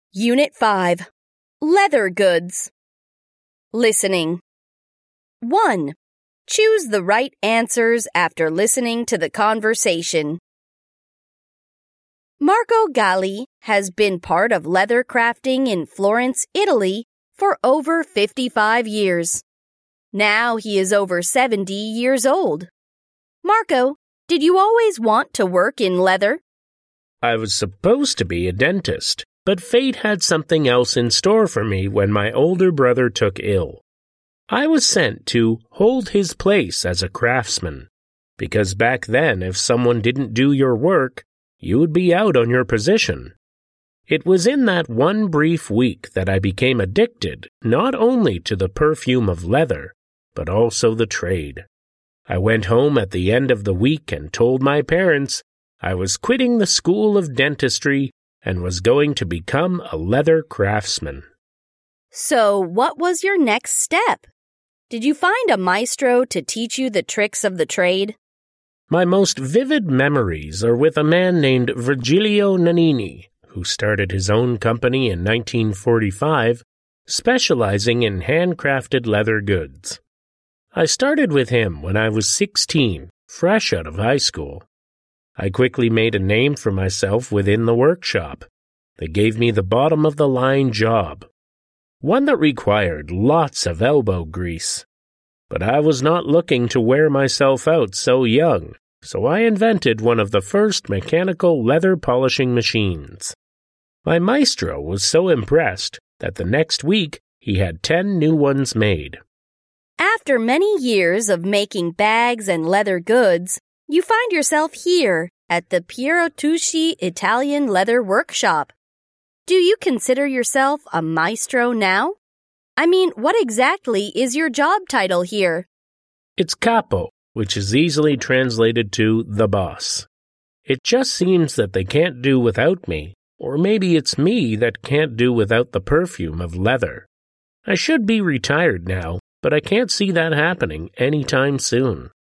Unit 5. Leather goods. Listening. 1. Choose the right answers after listening to the conversation. Marco Galli has been part of leather crafting in Florence, Italy for over 55 years. Now he is over 70 years old. Marco, did you always want to work in leather? I was supposed to be a dentist, but fate had something else in store for me when my older brother took ill. I was sent to hold his place as a craftsman, because back then if someone didn't do your work, you would be out on your position. It was in that one brief week that I became addicted not only to the perfume of leather, but also the trade. I went home at the end of the week and told my parents I was quitting the school of dentistry and was going to become a leather craftsman. So, what was your next step? Did you find a maestro to teach you the tricks of the trade? My most vivid memories are with a man named Virgilio Nannini, who started his own company in 1945, specializing in handcrafted leather goods. I started with him when I was 16, fresh out of high school. I quickly made a name for myself within the workshop. They gave me the bottom-of-the-line job, one that required lots of elbow grease. But I was not looking to wear myself out so young, so I invented one of the first mechanical leather polishing machines. My maestro was so impressed that the next week he had 10 new ones made. After many years of making bags and leather goods, you find yourself here at the Piero Tucci Italian Leather Workshop. Do you consider yourself a maestro now? I mean, what exactly is your job title here? It's capo, which is easily translated to the boss. It just seems that they can't do without me, or maybe it's me that can't do without the perfume of leather. I should be retired now, but I can't see that happening anytime soon.